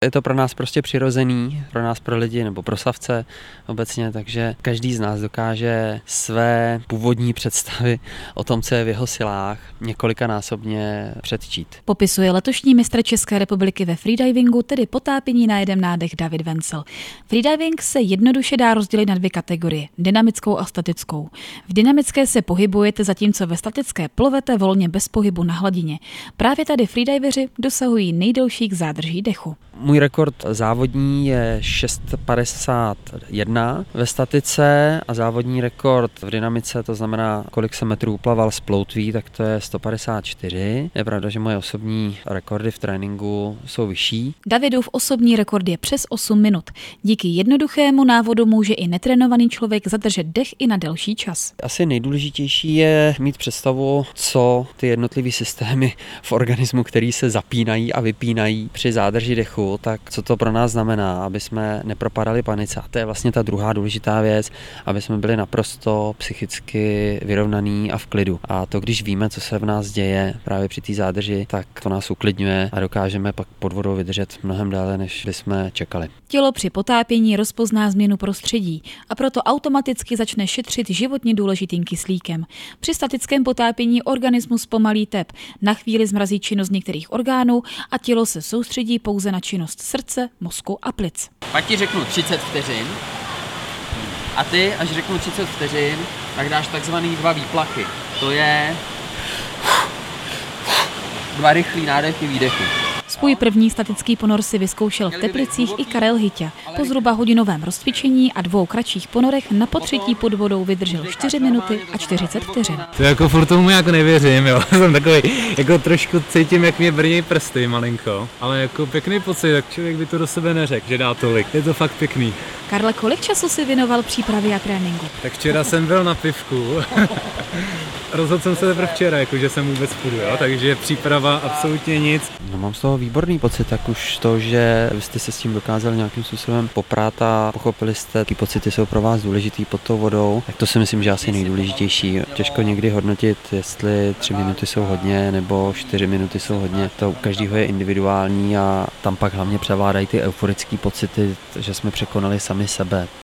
Je to pro nás prostě přirozený, pro nás, pro lidi nebo pro savce obecně, takže každý z nás dokáže své původní představy o tom, co je v jeho silách, několikanásobně předčít. Popisuje letošní mistr České republiky ve freedivingu, tedy potápění na jeden nádech, David Vencel. Freediving se jednoduše dá rozdělit na dvě kategorie, dynamickou a statickou. V dynamické se pohybujete, zatímco ve statické plovete volně bez pohybu na hladině. Právě tady freediveři dosahují nejdelších zádrží dechu. Můj rekord závodní je 6,51 ve statice a závodní rekord v dynamice, to znamená, kolik jsem metrů uplaval z ploutví, tak to je 154. Je pravda, že moje osobní rekordy v tréninku jsou vyšší. Davidův osobní rekord je přes 8 minut. Díky jednoduchému návodu může i netrénovaný člověk zadržet dech i na delší čas. Asi nejdůležitější je mít představu, co ty jednotlivé systémy v organismu, který se zapínají a vypínají při zádrži dechu, tak co to pro nás znamená, aby jsme nepropadali panice. A to je vlastně ta druhá důležitá věc, aby jsme byli naprosto psychicky vyrovnaný a v klidu. A to, když víme, co se v nás děje právě při té zádrži, tak to nás uklidňuje a dokážeme pak pod vodou vydržet mnohem déle, než bychom čekali. Tělo při potápění rozpozná změnu prostředí a proto automaticky začne šetřit životně důležitým kyslíkem. Při statickém potápění organismus zpomalí tep, na chvíli zmrazí činnost některých orgánů a tělo se soustředí pouze na činnost srdce, mozku a plic. Pak ti řeknu 30 vteřin a ty, až řeknu 30 vteřin, tak dáš takzvaný 2 výplachy. To je 2 rychlý nádechy, výdechy. Svůj první statický ponor si vyzkoušel v Teplicích i Karel Hyťa. Po zhruba hodinovém rozcvičení a 2 kratších ponorech na potřetí pod vodou vydržel 4 minuty a 40 vteřin. To jako furt tomu jako nevěřím, jo. Jsem takový, jako trošku cítím, jak mě brnějí prsty malinko, ale jako pěkný pocit, tak člověk by to do sebe neřekl, že dá tolik. Je to fakt pěkný. Karle, kolik času si věnoval přípravě a tréninku? Tak včera jsem byl na pivku. Rozhodl jsem se teprve včera, jakože jsem vůbec půjdu, jo? Takže příprava absolutně nic. No, mám z toho výborný pocit, tak už to, že vy jste se s tím dokázali nějakým způsobem poprát a pochopili jste, jaký pocity jsou pro vás důležitý pod tou vodou, tak to si myslím, že je asi nejdůležitější. Těžko někdy hodnotit, jestli 3 minuty jsou hodně nebo 4 minuty jsou hodně. To u každého je individuální a tam pak hlavně převládají ty euforické pocity, že jsme překonali sami sebe.